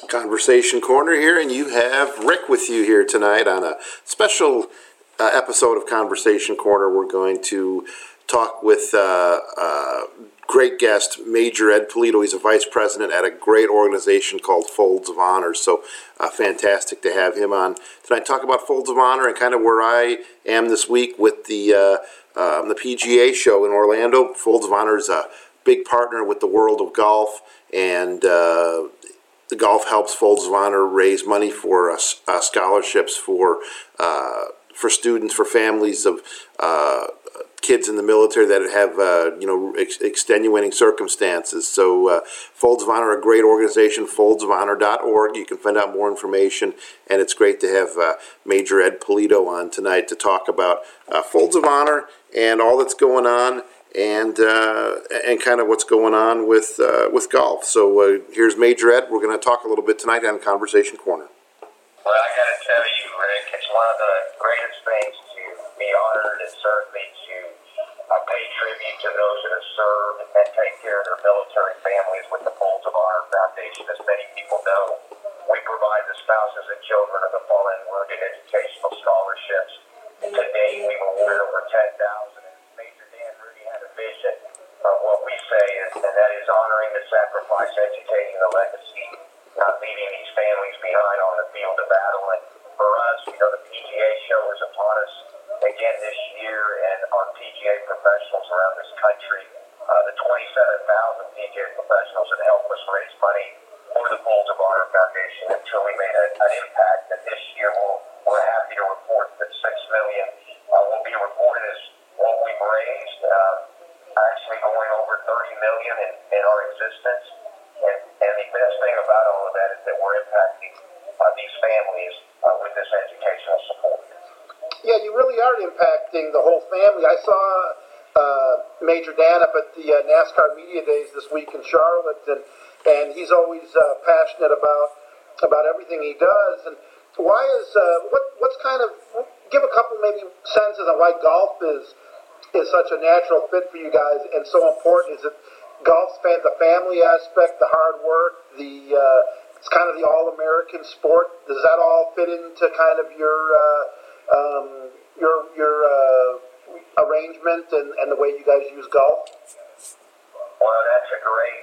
Conversation Corner here, and you have Rick with you here tonight on a special episode of Conversation Corner. We're going to talk with great guest, Major Ed Polito. He's a vice president at a great organization called Folds of Honor, so fantastic to have him on tonight. Talk about Folds of Honor and kind of where I am this week with the PGA show in Orlando. Folds of Honor is a big partner with the World of Golf, and the golf helps Folds of Honor raise money for scholarships for students, for families of kids in the military that have extenuating circumstances. So Folds of Honor, a great organization, foldsofhonor.org. You can find out more information, and it's great to have Major Ed Polito on tonight to talk about Folds of Honor and all that's going on, and kind of what's going on with golf. So here's Major Ed. We're going to talk a little bit tonight on Conversation Corner. Well, I got to tell you, Rick, it's one of the greatest things to be honored and certainly to pay tribute to those that have served and take care of their military families with the Folds of Honor Foundation. As many people know, we provide the spouses and children of the fallen wounded educational scholarships. To date, we've awarded over 10,000. Major Dan Rudy had a vision of what we say is, and that is honoring the sacrifice, educating the legacy, not leaving these families behind on the field of battle. And for us, the PGA show is upon us again this year, and our PGA professionals around this country, the 27,000 PGA professionals that help us raise money for the Folds of Honor Foundation until we made an impact. And this year, we're happy to report that $6 million will be reported as what we've raised, actually going over $30 million in our existence. And the best thing about all of that is that we're impacting these families with this educational support. Yeah, you really are impacting the whole family. I saw Major Dan up at the NASCAR Media Days this week in Charlotte, and he's always passionate about everything he does. And why is what's kind of, give a couple maybe senses on why golf is such a natural fit for you guys and so important? Is it golf's the family aspect, the hard work, it's kind of the all-American sport? Does that all fit into kind of your arrangement and the way you guys use golf? Well, that's a great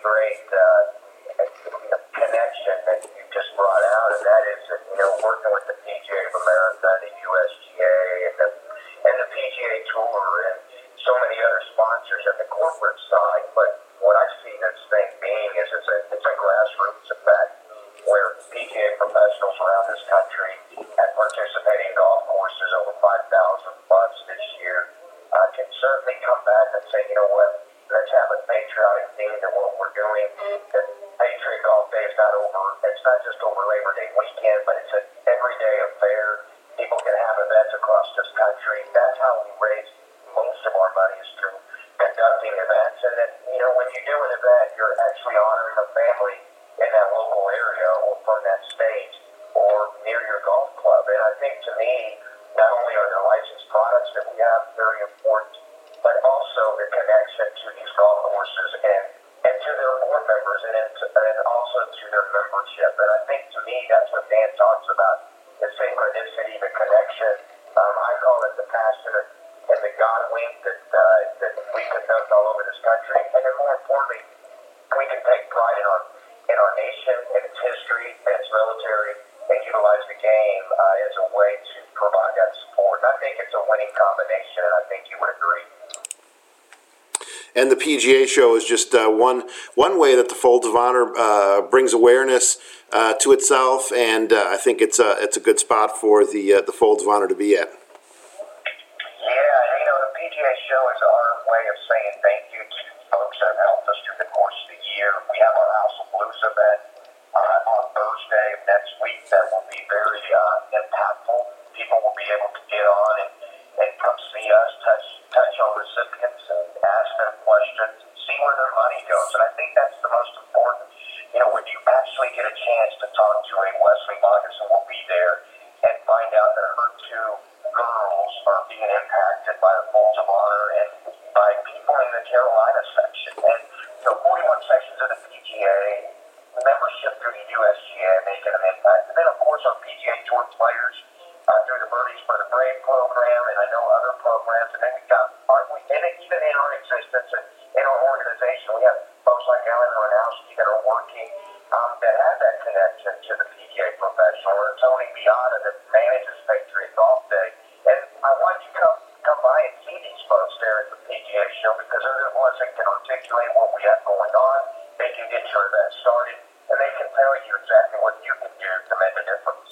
connection that you just brought out, and that is working with the PGA of America, the USGA, and the PGA Tour, and so many other sponsors at the corporate side. But what I see this thing being is it's a grassroots effect where PGA professionals around this country at participating golf courses, over 5,000 plus this year, can certainly come back and say, you know what, let's have a patriotic theme to what we're doing. The Patriot Golf Day is it's not just over Labor Day weekend, but it's an everyday affair. People can have events across this country. That's how we raise most of our money, is through conducting events. And then, when you do an event, you're actually honoring a family in that local area or from that state or near your golf club. And I think, to me, not only are the licensed products that we have very important, but also the connection to these golf courses and to their board members and also to their membership. And I think, to me, that's what Dan talks about, the synchronicity, the connection. I call it the passion and the God wink that we conduct all over this country. And then, more importantly, we can take pride in our nation and its history and its military and utilize the game as a way to provide that support. And I think it's a winning combination, and I think you would agree. And the PGA show is just one way that the Folds of Honor brings awareness to itself, and I think it's a good spot for the Folds of Honor to be at. Yeah, the PGA show is our way of saying thank you to folks that have helped us through the course of the year. We have our House of Blues event on Thursday of next week that will be very impactful. People will be able to get on and come see us, touch our recipients and ask them questions and see where their money goes. And I think that's the most important. When you actually get a chance to talk to a Wesley Moccasin, will be there, and find out that her two girls are being impacted by the Folds of Honor and by people in the Carolina section. And 41 sections of the PGA, membership through and USGA making an impact. And then, of course, our PGA Tour players through the Birdies for the Brave program, and I know other programs. And then we got, and even in our existence and in our organization, we have folks like Alan Ranowski that are working that have that connection to the PGA professional, or Tony Beata that manages Patriot Golf Day. And I want you to come by and see these folks there at the PGA show, because they're the ones that can articulate what we have going on. They can get your event started, and they can tell you exactly what you can do to make a difference.